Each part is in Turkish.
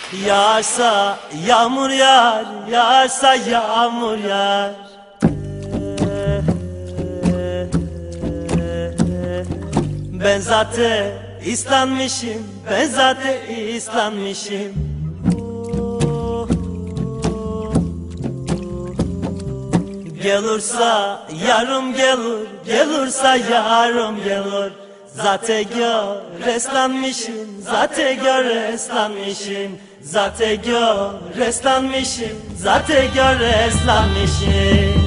Yağarsa yağmur yağar, yağarsa yağmur yağar. Ben zaten ıslanmışım, ben zaten ıslanmışım. Gelursa yarım gelir, gelursa yarım gelir. Zaten reslanmışım, zaten reslanmışım. Zaten reslanmışım, zaten reslanmışım.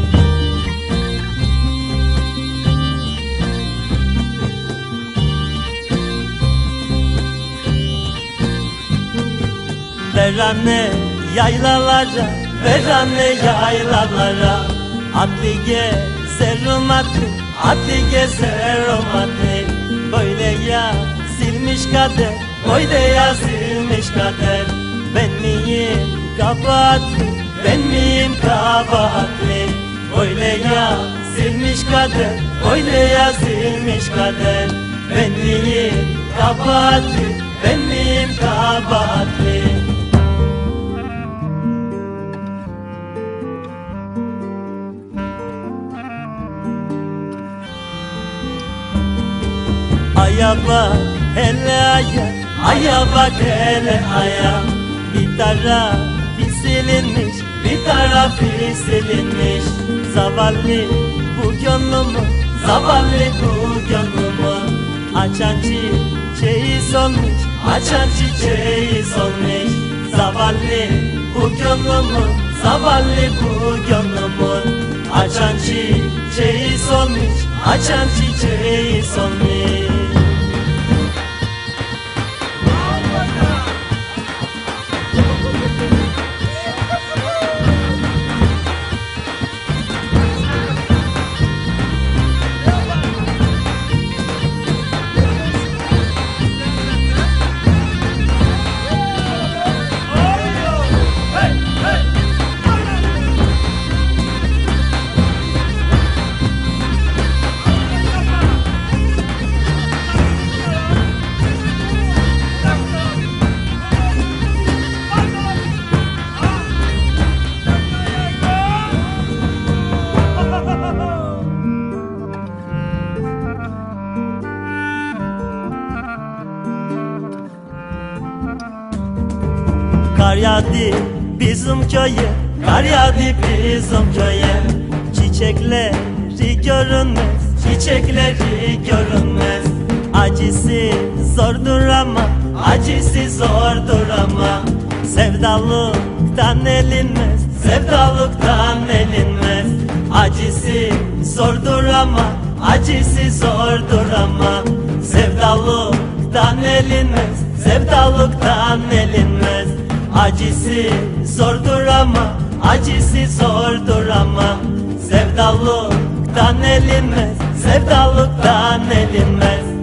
Ver anne yaylalara, ver anne yaylalara. Atlı gezerim atlı, atlı gezerim atlı. Böyle yazılmış kader, böyle yazılmış kader. Ben miyim kabahatli, ben miyim kabahatli? Böyle yazılmış kader, böyle yazılmış kader. Ben miyim kabahatli, ben miyim kabahatli? Aya bak hele aya, aya bak hele aya. Bir tarafı silinmiş, bir tarafı silinmiş. Zavallı bu gönlümü, zavallı bu gönlümü. Açan çiçeği solmuş, açan çiçeği solmuş. Zavallı bu gönlümü, zavallı bu gönlümü. Açan çiçeği solmuş, açan çiçeği solmuş. Kar yağdı bizim köye, kar yağdı bizim köye. Çiçekleri görünmez, çiçekleri görünmez. Acısı zordur ama, acısı zordur ama. Sevdalıktan elinmez, sevdalıktan elinmez. Acısı zordur ama, acısı zordur ama. Sevdalıktan elinmez, sevdalıktan elinmez. Acısı zordur ama, acısı zordur ama. Sevdalıktan elinmez, sevdalıktan elinmez.